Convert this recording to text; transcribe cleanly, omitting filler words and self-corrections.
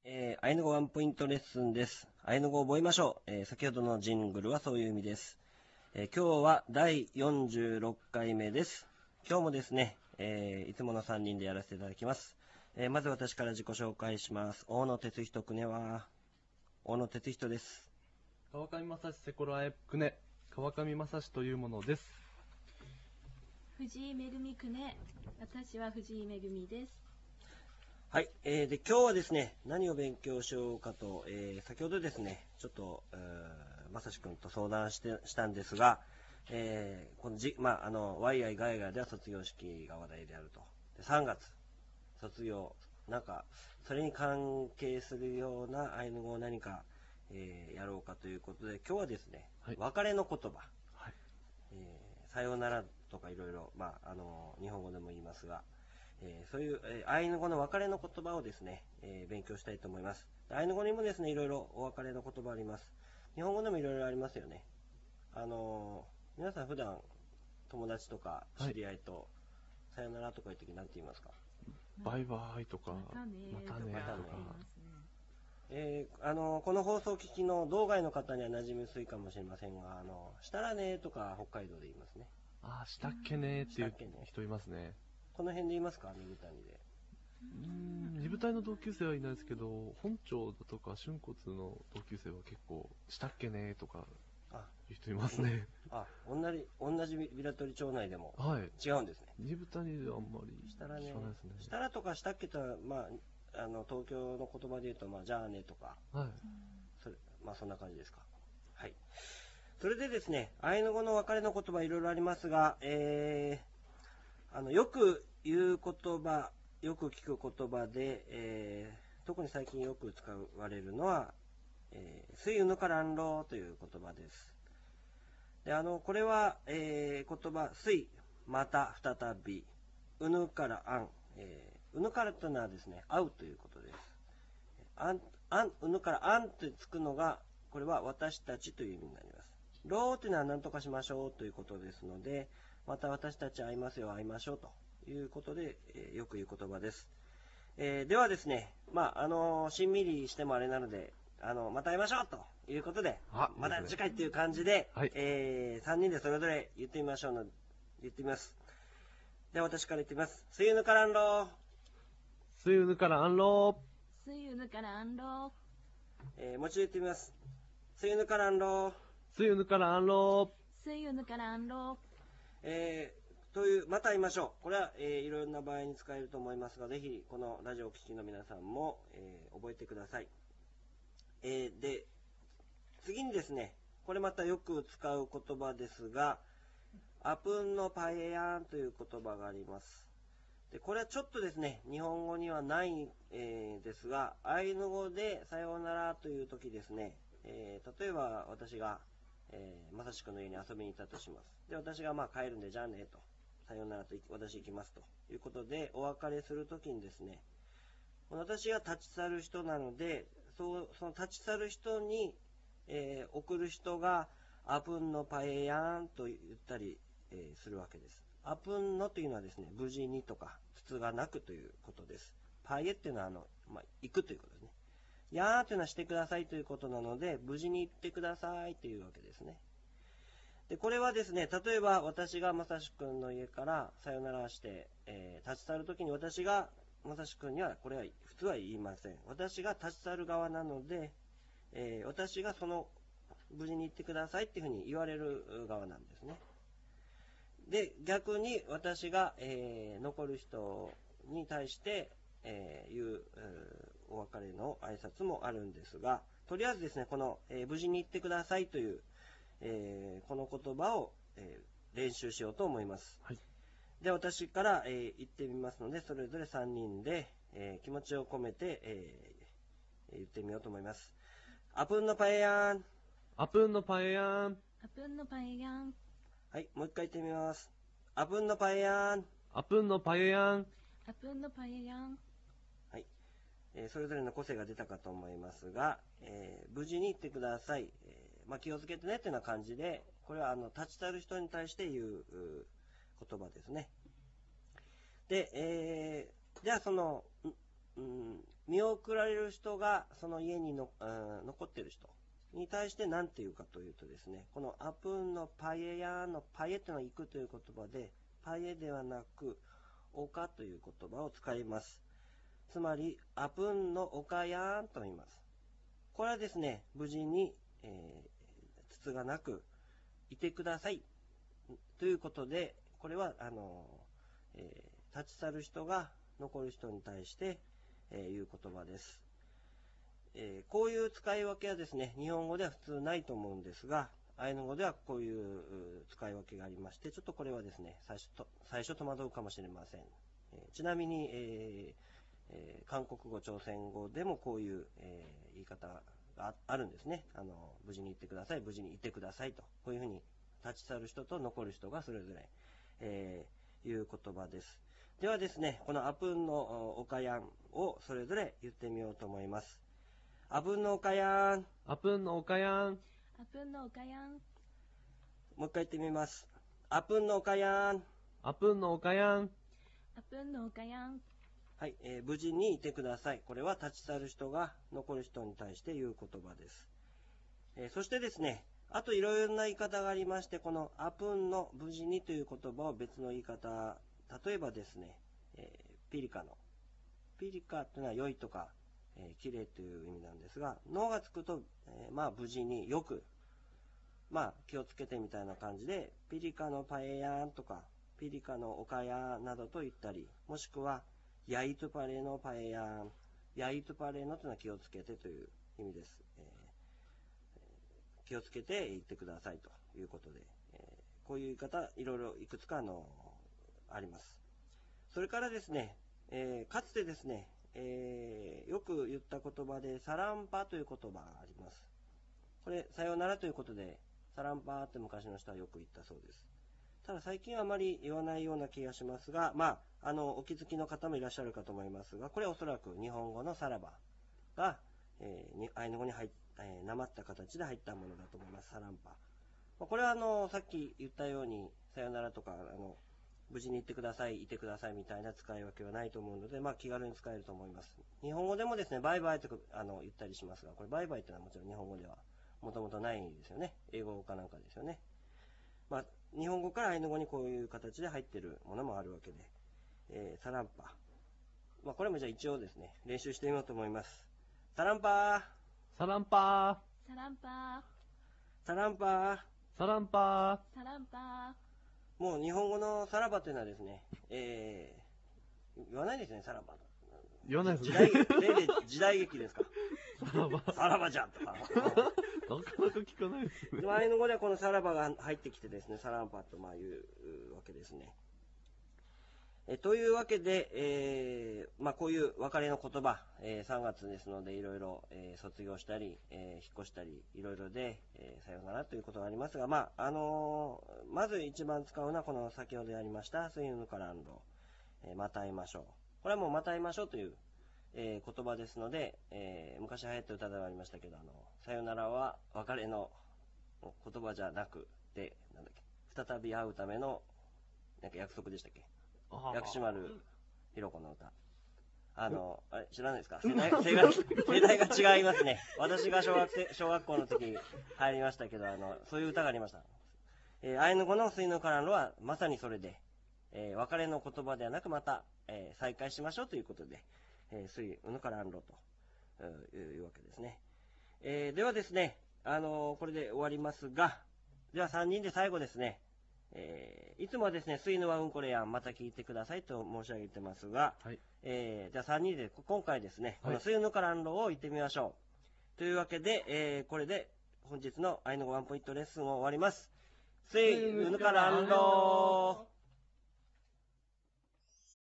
アイヌ語ワンポイントレッスンです。アイヌ語を覚えましょう。先ほどのジングルはそういう意味です。今日は第46回目です。今日もですね、いつもの3人でやらせていただきます。まず私から自己紹介します。大野哲人くねは、大野哲人です。 川上正史セコラエくね、川上正史というものです。 藤井めぐみくね、私は藤井めぐみです。 はい、で今日はですね、何を勉強しようかと、先ほどですね、ちょっと、まさしくんと相談したんですが、このワイアイガイガイでは卒業式が話題であると。で3月、卒業、なんか、それに関係するようなアイヌ語を何か、やろうかということで、今日はですね、 はい、 別れの言葉、 はい、 さようならとかいろいろ、日本語でも言いますが、そういう、アイヌ語の別れの言葉をですね、勉強したいと思います。アイヌ語にもですね、いろいろお別れの言葉あります。日本語でもいろいろありますよね。皆さん普段友達とか知り合いと、さよならとかいうとき何て言いますか？ バイバイとか、 またねまたねとか。 この放送を聞きの道外の方には馴染み薄いかもしれませんが、したらねとか北海道で言いますね。 あ、したっけねっていう人いますね。 この辺で言いますか？二部谷で。 二部隊の同級生はいないですけど、本町だとか春骨の同級生は結構、したっけねとかいう人いますね。 同じビラトリ町内でも違うんですね。 二部谷ではあんまりしたらね、 知らないですね。 したらとかしたっけとは、東京の言葉で言うと、じゃあねとか、 はい、 そんな感じですか。はい。それでですね、アイヌ語の別れの言葉いろいろありますが、よく言う言葉、よく聞く言葉で、特に最近よく使われるのは、すいうぬからんろという言葉です。で、これは、言葉、すい、また、再び、うぬからあん、うぬからというのはですね、会うということです。うぬからあんとつくのが、これは私たちという意味になります。ろうというのは何とかしましょうということですので、また私たち会いますよ、会いましょうということで、よく言う言葉です。ではですね、しんみりしてもあれなので、また会いましょうということで、また次回という感じで、 はい、 3人でそれぞれ言ってみましょうの、言ってみます。では私から言ってみます。すゆぬからんろー。 すゆぬからあんろー。 すゆぬからあんろー。もう一度言ってみます。すゆぬからんろー。 すゆぬからあんろー。すゆぬからあんろー。という、また会いましょう。これは、いろんな場合に使えると思いますが、ぜひ、このラジオをお聞きの皆さんも、覚えてください。で、次にですね、これまたよく使う言葉ですが、アプンのパエヤンという言葉があります。で、これはちょっとですね、日本語にはない、ですが、アイヌ語でさようならという時ですね、例えば私が、まさしくの家に遊びに行ったとします。で、私が帰るんで、じゃあねと。さようならと私行きますということでお別れするときにですね、私が立ち去る人なので、その立ち去る人に、送る人がアプンのパエヤンと言ったり、するわけです。アプンのというのはですね、無事にとか普通がなくということです。パエっていうのは行くということですね。ヤーというのはしてくださいということなので、無事に行ってくださいというわけですね。で、これはですね、例えば私がまさしくんの家からさよならして、立ち去るときに私がまさしくんにはこれは普通は言いません。私が立ち去る側なので、私がその無事に行ってくださいっていうふうに言われる側なんですね。で、逆に私が、残る人に対して、言うお別れの挨拶もあるんですが、とりあえずですね、この、無事に行ってくださいというこの言葉を、練習しようと思います。 はい、 で、私から、言ってみますので、それぞれ3人で、気持ちを込めて、言ってみようと思います。アプンのパエヤン。 アプンのパエヤン。 アプンのパエヤン。 はい、もう一回言ってみます。アプンのパエヤン。 アプンのパエヤン。 アプンのパエヤン。 はい、それぞれの個性が出たかと思いますが、無事に行ってください。気をつけてねっていうような感じで、これは立ち去る人に対して言う言葉ですね。で、じゃあその見送られる人がその家に残ってる人に対して何て言うかというとですね、このアプンのパエヤーのパエっていうのは行くという言葉で、パエではなく丘という言葉を使います。つまりアプンの丘やーんと言います。これはですね、無事に、つつがなくいてくださいということで、これは立ち去る人が残る人に対していう言葉です。こういう使い分けはですね、日本語では普通ないと思うんですが、アイヌ語ではこういう使い分けがありまして、ちょっとこれはですね、最初戸惑うかもしれません。ちなみに、韓国語、朝鮮語でもこういう、言い方があるんですね。無事に行ってください、無事にいてくださいと。こういうふうに立ち去る人と残る人がそれぞれ、いう言葉です。ではですね、このアプンのオカヤンをそれぞれ言ってみようと思います。アプンのオカヤン。 アプンのオカヤン。 アプンのオカヤン。 もう一回言ってみます。アプンのオカヤン。 アプンのオカヤン。 アプンのオカヤン。 はい、無事にいてください。これは立ち去る人が残る人に対して言う言葉です。そしてですね、あといろいろな言い方がありまして、このアプンの無事にという言葉を別の言い方、例えばですね、ピリカの。ピリカというのは良いとか、綺麗という意味なんですが、脳がつくと、まあ無事によく、まあ気をつけてみたいな感じで、ピリカのパエヤーンとか、ピリカのオカヤーなどと言ったり、もしくは、ヤイトパレのパエヤーン、ヤイトパレのというのは気をつけてという意味です。気をつけて言ってくださいということで、こういう言い方、いろいろいくつかあります。それからですね、かつてですね、よく言った言葉でサランパという言葉があります。これ、さようならということで、サランパって昔の人はよく言ったそうです。ただ最近はあまり言わないような気がしますが、まあ、お気づきの方もいらっしゃるかと思いますが、これはおそらく日本語のさらばが、アイヌ語になまった形で入ったものだと思います、サランパ。これはさっき言ったように、さよならとか、無事に行ってください、いてくださいみたいな使い分けはないと思うので、まあ気軽に使えると思います。日本語でもですね、バイバイとか言ったりしますが、これバイバイっていうのはもちろん日本語ではもともとないですよね。英語かなんかですよね。まあ、日本語からアイヌ語にこういう形で入っているものもあるわけで、サランパ。まあ、これもじゃあ一応ですね、練習してみようと思います。サランパー。 サランパサランパー。サランパー。 サランパー。サランパー。もう日本語のさらばというのはですね、言わないですね、さらば。 言わないですね。時代劇ですか。 さらば。 さらばじゃんとか。 なかなか聞かないですね。 アイヌ語ではこのさらばが入ってきてですね、サランパとまあ言うわけですね。というわけで、まあこういう別れの言葉、3月ですのでいろいろ卒業したり、引っ越したり、いろいろで、さようならということがありますが、まあまず一番使うのはこの先ほどやりました、スイヌカランド、また会いましょう。これはもうまた会いましょうという言葉ですので、昔流行った歌ではありましたけど、さよならは別れの言葉じゃなくて、なんだっけ、再び会うためのなんか約束でしたっけ、薬師丸ひろ子の歌。あれ知らないですか？世代が違いますね。私が小学校の時入りましたけど、そういう歌がありました。アイヌ語のスイヌカランロはまさにそれで、別れの言葉ではなくまた、再会しましょうということで、スイヌカランロというわけですね。ではですね、これで終わりますが、では3人で最後ですね、いつもはですね、スイヌはうんこれやん、また聞いてくださいと申し上げてますが、 はい、 じゃあ3人で今回ですね、このスイヌカランロを言ってみましょう。というわけで、これで本日のアイヌ語ワンポイントレッスンを終わります。スイヌカランロー。